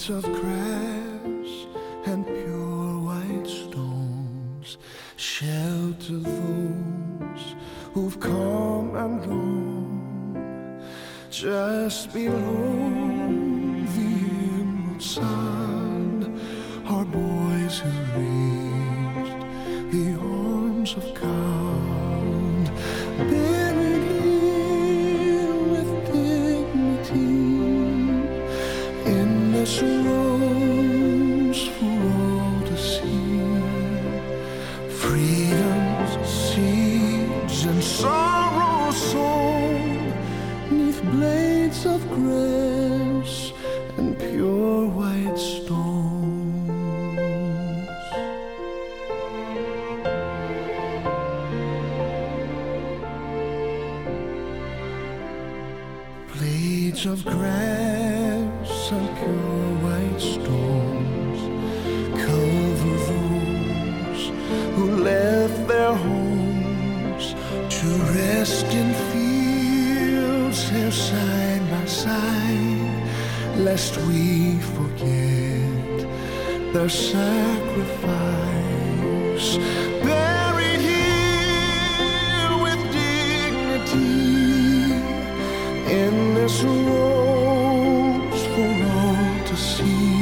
Blades of grass and pure white stones shelter those who've come and gone. Just below the emerald sun are boys who reached the arms of God, buried here with dignity in this rose for all to see. Freedom's seeds and sorrow sown 'neath blades of grass and pure white stones. Blades of grass and pure white stones cover those who left their homes to rest in fields here side by side, lest we forget their sacrifice. Buried here with dignity in this rose for all to see.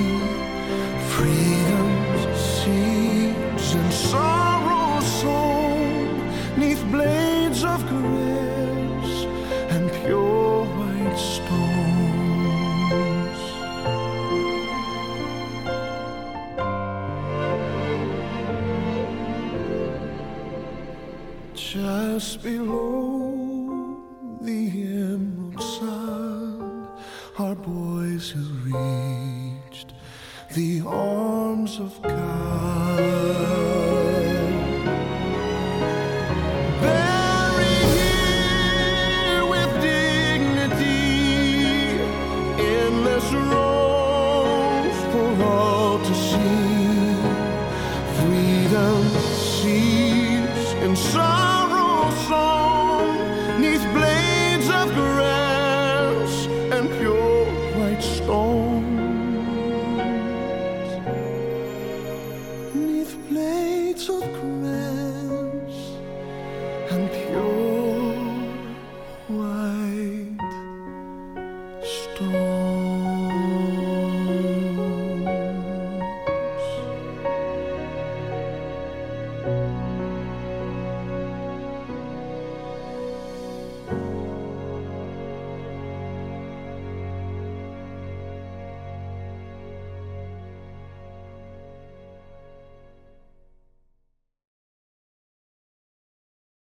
Freedom's seeds and sorrow sown 'neath blades of grass and pure white stones. Just below the emerald sun are boys who reached the arms of God, buried here with dignity in this rose for all to see. Freedom seeds and sorrow songs